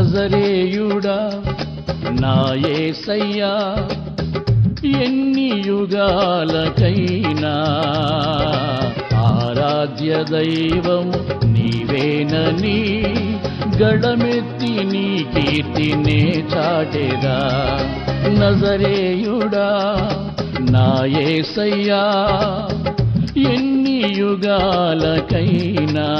నజరేయుడా నా యేసయ్యా ఎన్ని యుగాలకైనా ఆరాధ్య దైవం నీవేనని గళమెత్తి నీ కీర్తినే చాటెదా నజరేయుడా నా యేసయ్యా ఎన్ని యుగాలకైనా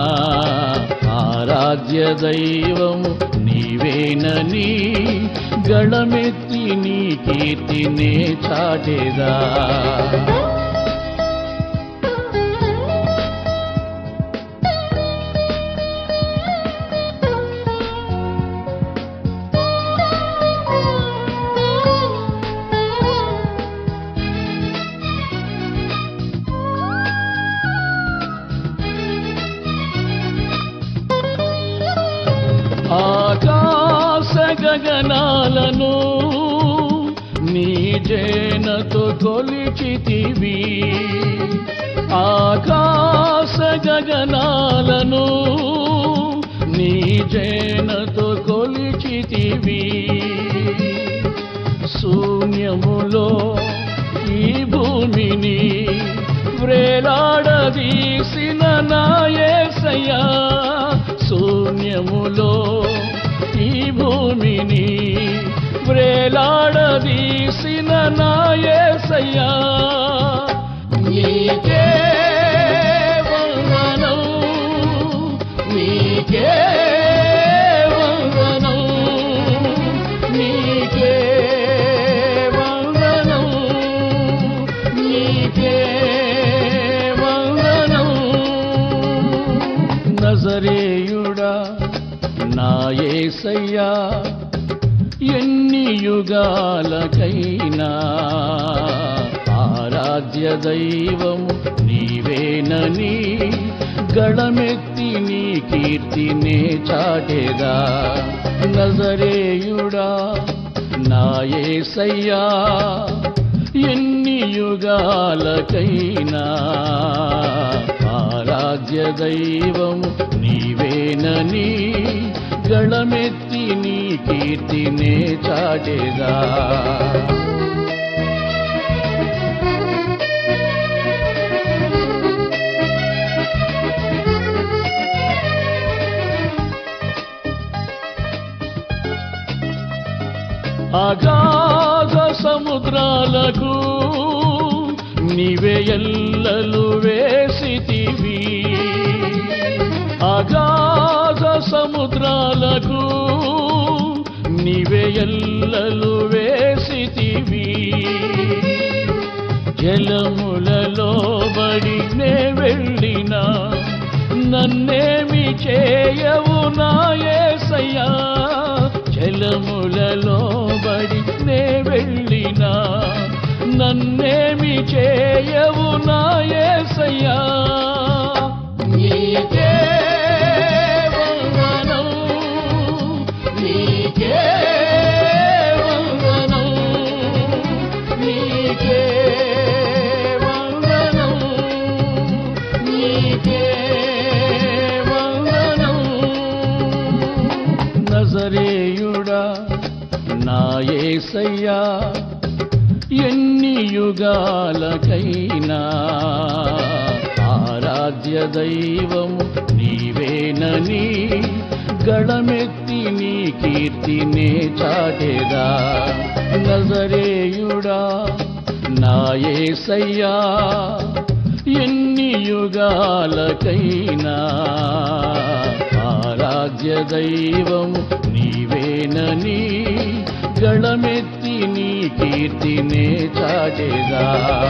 ఆరాధ్య దైవం నీవేనని గళమెత్తి నీ కీర్తినే చాటెదా ఆకాశ గగనాలను నీ జేనతో కొలిచితివి ఆకాశ గగనాలను నీ జేనతో కొలిచితివి శూన్యములో ఈ భూమిని వ్రేలాడదీసిన నా యేసయ్యా శూన్యములో ఈ భూమిని వ్రేలాడదీసిన నా యేసయ్యా నీకే వందనం నీకే వందనం నీకే వందనం నీకే వందనం నజరేయుడా నా యేసయ్యా ఎన్ని యుగాలకైనా ఆరాధ్య దైవం నీవేనని గళమెత్తి నీ కీర్తినే చాటెదా నజరేయుడా నా యేసయ్యా ఎన్ని యుగాలకైనా ఆరాధ్య దైవం నీవేనని గళమెత్తి నీ కీర్తినే చాటెదా అగాధ సముద్రాలకు నీవే ఎల్లలు వేసితివి అగాధ సముద్రాలకు నీవే ఎల్లలు వేసితివి జలములలో బడి నే వెళ్ళినా నన్నేమి చేయవు నా యేసయ్యా జలములలో బడి నే వెళ్ళినా నన్నేమి చేయవు నా యేసయ్యా నీకే వందనం నీకే వందనం నీకే వందనం నీకే వందనం నజరేయుడా నా యేసయ్యా ఎన్ని యుగాలకైనా ఆరాధ్య దైవం నీవేనని గళమెత్తి నీ కీర్తినే చాటెదా నజరేయుడా నా యేసయ్యా ఎన్ని యుగాలకైనా ఆరాధ్య దైవం నీవేనని గళమెత్తి నీ కీర్తినే చాటెదా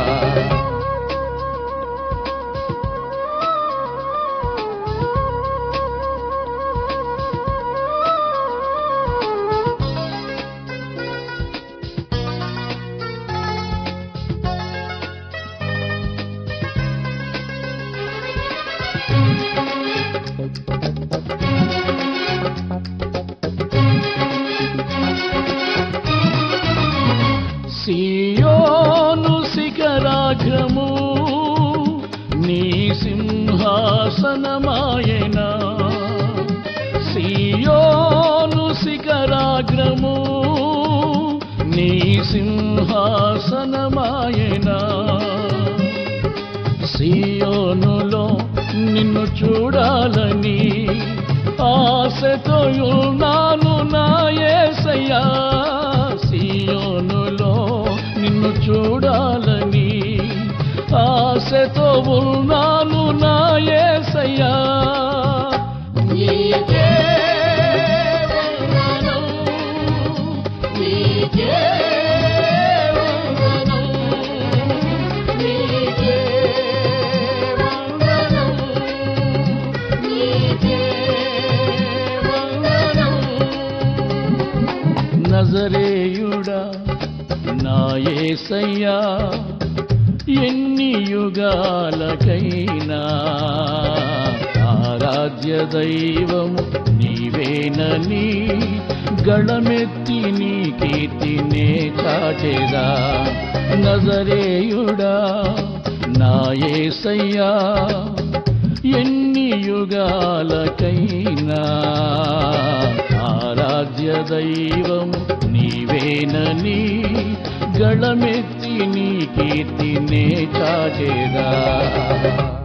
సియోను శిఖరాగ్రము నీ సింహాసనమాయనా సియోను శిఖరాగ్రము నీ సింహాసనమాయనా సియోనులో నిన్ను చూడాలని ఆశతో ఉన్నాను నా యేసయ్యా సియోనులో నిన్ను చూడాలని ఆశతో ఉన్నాను నా యేసయ్యా నీకే వందనం నీకే వందనం నీకే వందనం నీకే వందనం నజరేయుడా నా యేసయ్యా ఎన్ని యుగాలకైనా ఆరాధ్య దైవము నీవేనని గళమెత్తి నీ కీర్తినే చాటెదా నజరేయుడా నా యేసయ్యా ఎన్ని యుగాలకైనా ఆరాధ్య దైవము నీవేనని గళమెత్తి నీ కీర్తినే చాటెదా